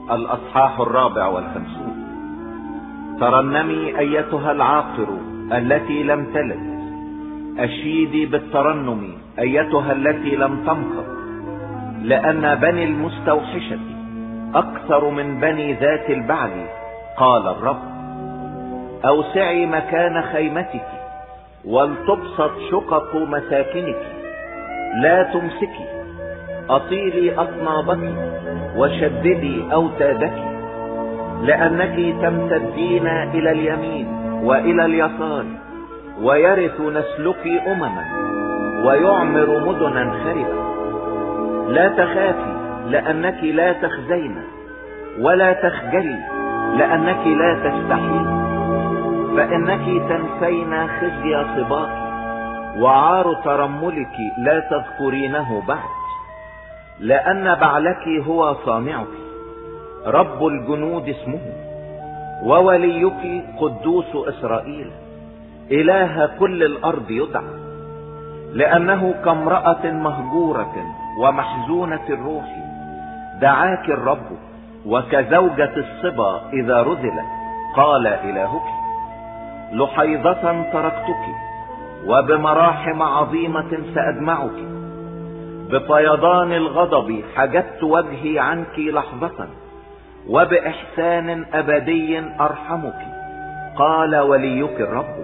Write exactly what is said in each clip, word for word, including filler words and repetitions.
الأصحاح الرابع والخمسون. ترنمي أيتها العاقر التي لم تلد، أشيدي بالترنم أيتها التي لم تمخض، لأن بني المستوحشة أكثر من بني ذات البعل، قال الرب. أوسعي مكان خيمتك ولتبسط شقق مساكنك، لا تمسكي، أطيلي أطنابك وشددي أوتادك، لأنك تمتدين إلى اليمين وإلى اليسار، ويرث نسلك أمما ويعمر مدنا خربة. لا تخافي لأنك لا تخزين، ولا تخجلي لأنك لا تستحين، فإنك تنسين خزي صباك، وعار ترملك لا تذكرينه بعد، لأن بعلك هو صانعك، رب الجنود اسمه، ووليك قدوس إسرائيل، إله كل الأرض يدعى. لأنه كامرأة مهجورة ومحزونة الروح دعاك الرب، وكزوجة الصبا إذا رذلت، قال إلهك. لحيضة تركتك، وبمراحم عظيمة سأجمعك، بفيضان الغضب حجبت وجهي عنك لحظة، وبإحسان أبدي أرحمك، قال وليك الرب.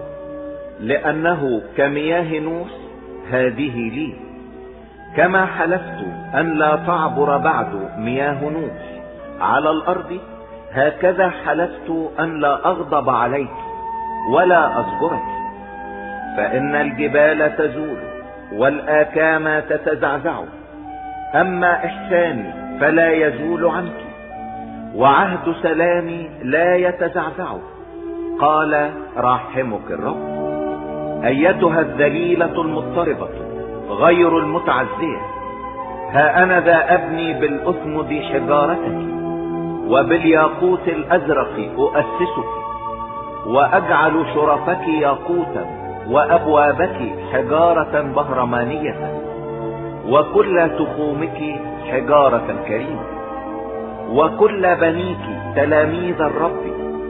لأنه كمياه نوح هذه لي، كما حلفت أن لا تعبر بعد مياه نوح على الأرض، هكذا حلفت أن لا أغضب عليك ولا أصبرك. فإن الجبال تزول والآكام تتزعزع، أما إحساني فلا يزول عنك، وعهد سلامي لا يتزعزع، قال راحمك الرب. أيتها الذليلة المضطربة غير المتعزية، ها أنا ذا أبني بالأثمد حجارتك، وبالياقوت الأزرق أؤسسك، وأجعل شرفك ياقوتا، وأبوابك حجارة بهرمانية، وكل تخومك حجارة كريمة، وكل بنيك تلاميذ الرب،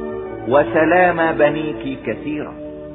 وسلام بنيك كثيرا.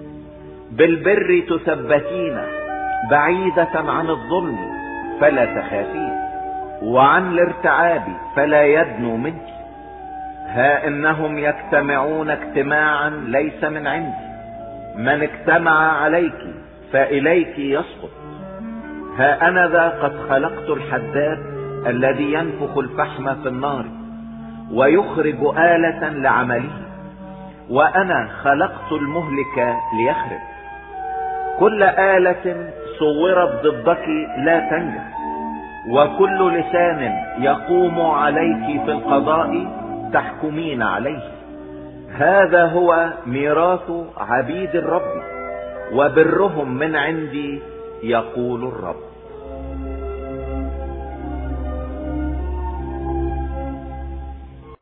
بالبر تثبتين، بعيدة عن الظلم فلا تخافين، وعن الارتعاب فلا يدنو منك. ها إنهم يجتمعون اجتماعا ليس من عندي، من اجتمع عليك فإليك يسقط. ها أنا ذا قد خلقت الحداد الذي ينفخ الفحم في النار، ويخرج آلة لعمله، وأنا خلقت المهلك ليخرب. كل آلة صورت ضدك لا تنجح، وكل لسان يقوم عليك في القضاء تحكمين عليه. هذا هو ميراث عبيد الرب، وبرهم من عندي، يقول الرب.